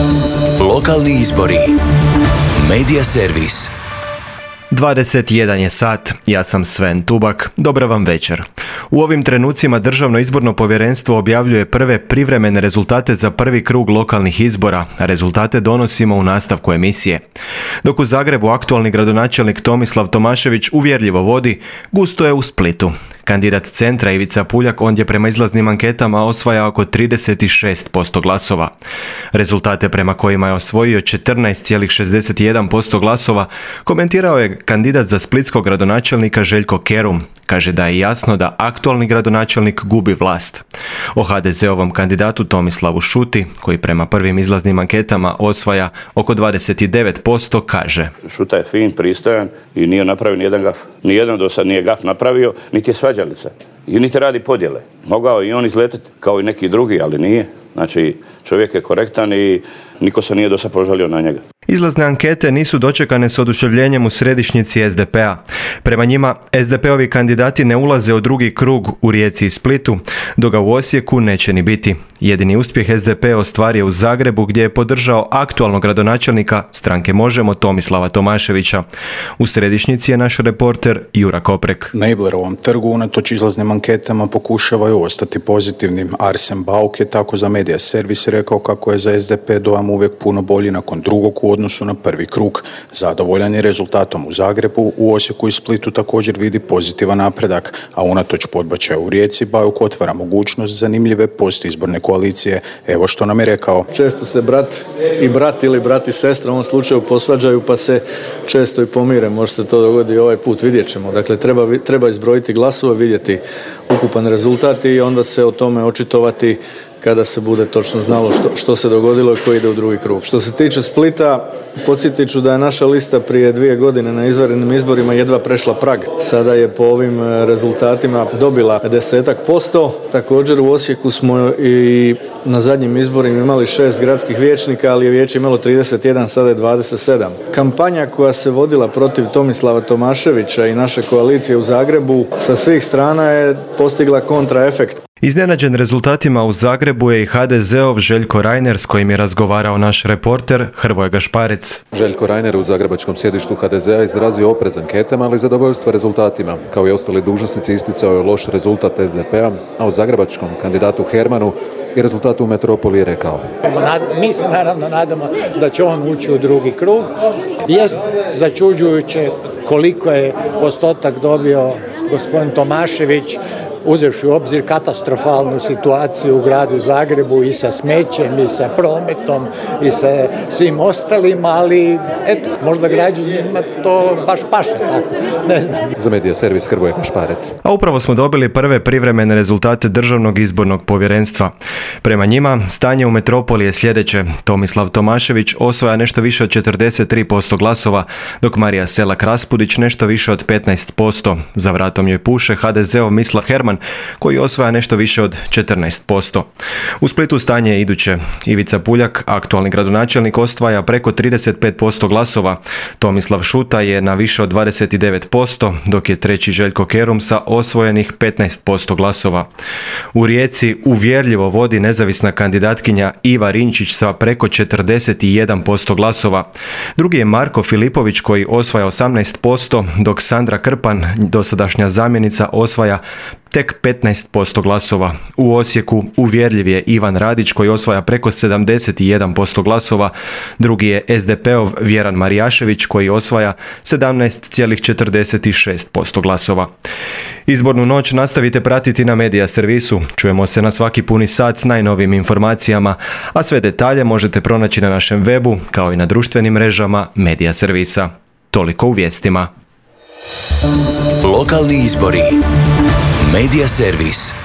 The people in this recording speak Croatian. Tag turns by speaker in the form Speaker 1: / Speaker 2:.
Speaker 1: Lokalni izbori. Medija servis.
Speaker 2: 21 je sat, ja sam Sven Tubak, dobra vam večer. U ovim trenucima Državno izborno povjerenstvo objavljuje prve privremene rezultate za prvi krug lokalnih izbora, a rezultate donosimo u nastavku emisije. Dok u Zagrebu aktualni gradonačelnik Tomislav Tomašević uvjerljivo vodi, gusto je u Splitu. Kandidat Centra Ivica Puljak ondje prema izlaznim anketama osvaja oko 36% glasova. Rezultate prema kojima je osvojio 14,61% glasova komentirao je kandidat za splitskog gradonačelnika Željko Kerum. Kaže da je jasno da aktualni gradonačelnik gubi vlast. O HDZ-ovom kandidatu Tomislavu Šuti, koji prema prvim izlaznim anketama osvaja oko 29%, kaže:
Speaker 3: Šuta je fin, pristojan i nije napravio nijedan gaf. Nijedan do sad nije gaf napravio, niti je svađalica. I niti radi podjele. Mogao i on izletiti kao i neki drugi, ali nije. Znači, čovjek je korektan i niko se nije do sad požalio na njega.
Speaker 2: Izlazne ankete nisu dočekane s oduševljenjem u središnjici SDP-a. Prema njima, SDP-ovi kandidati ne ulaze u drugi krug u Rijeci i Splitu, dok ga u Osijeku neće ni biti. Jedini uspjeh SDP ostvario u Zagrebu, gdje je podržao aktualnog gradonačelnika stranke Možemo Tomislava Tomaševića. U središnjici je naš reporter Jura Koprek.
Speaker 4: Na Iblerovom trgu unatoč izlaznim anketama pokušavaju ostati pozitivnim. Arsen Bauk je tako za Medija servis rekao kako je za SDP dojam uvijek puno bolji nakon drugog u odnosu na prvi krug. Zadovoljan je rezultatom u Zagrebu, u Osijeku i Splitu također vidi pozitivan napredak, a unatoč podbačaja u Rijeci Bauk otvara mogućnost zanimljive postizborne koalicije. Evo što nam je rekao.
Speaker 5: Često se brat ili brat i sestra u ovom slučaju posvađaju pa se često i pomire. Može se to dogoditi ovaj put, vidjet ćemo. Dakle, treba izbrojiti glasove, vidjeti ukupan rezultat i onda se o tome očitovati kada se bude točno znalo što se dogodilo i ko ide u drugi krug. Što se tiče Splita, podsjetit ću da je naša lista prije 2 godine na izvanrednim izborima jedva prešla prag. Sada je po ovim rezultatima dobila 10%. Također u Osijeku smo i na zadnjim izborima imali 6 gradskih vijećnika, ali je vijeće imalo 31, sada je 27. Kampanja koja se vodila protiv Tomislava Tomaševića i naše koalicije u Zagrebu sa svih strana je postigla kontraefekt.
Speaker 2: Iznenađen rezultatima u Zagrebu je i HDZ-ov Željko Reiner, s kojim je razgovarao naš reporter Hrvoje Gašparec.
Speaker 6: Željko Reiner u zagrebačkom sjedištu HDZ-a izrazio oprez anketama, ali zadovoljstvo rezultatima. Kao i ostali dužnosnici isticao je loš rezultat SDP-a, a o zagrebačkom kandidatu Hermanu i rezultatu u metropoli je rekao:
Speaker 7: Mi se naravno nadamo da će on ući u drugi krug. Jest začuđujuće koliko je postotak dobio gospodin Tomašević, uzevši u obzir katastrofalnu situaciju u gradu Zagrebu i sa smećem i sa prometom i sa svim ostalim, ali eto, možda građanima to baš paše tako, ne znam.
Speaker 6: Za Medija servis Hrvoje Gašparec.
Speaker 2: A upravo smo dobili prve privremene rezultate Državnog izbornog povjerenstva. Prema njima, stanje u metropoli je sljedeće. Tomislav Tomašević osvaja nešto više od 43% glasova, dok Marija Selak Raspudić nešto više od 15%. Za vratom joj puše HDZ-ov Mislav Herman, koji osvaja nešto više od 14%. U Splitu stanje je iduće. Ivica Puljak, aktualni gradonačelnik, osvaja preko 35% glasova. Tomislav Šuta je na više od 29%, dok je treći Željko Kerum sa osvojenih 15% glasova. U Rijeci uvjerljivo vodi nezavisna kandidatkinja Iva Rinčić sa preko 41% glasova. Drugi je Marko Filipović, koji osvaja 18%, dok Sandra Krpan, dosadašnja zamjenica, osvaja tek 15% glasova. U Osijeku uvjerljiv je Ivan Radić, koji osvaja preko 71% glasova. Drugi je SDP-ov Vjeran Marijašević, koji osvaja 17,46% glasova. Izbornu noć nastavite pratiti na Medija servisu. Čujemo se na svaki puni sat s najnovijim informacijama, a sve detalje možete pronaći na našem webu, kao i na društvenim mrežama Medija servisa. Toliko u vijestima.
Speaker 1: Lokalni izbori. Medija servis.